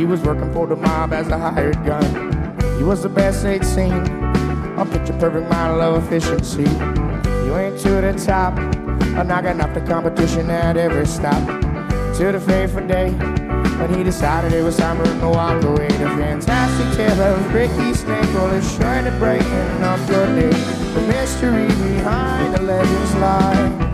he was working for the mob as a hired gun. He was the best they'd seen, a picture-perfect model of efficiency. He went to the top, knocking off the competition at every stop. To the fateful day when he decided it was time for him to walk away. The fantastic tale of Ricky Snake will assure to brighten up your day. The mystery behind the legends lie.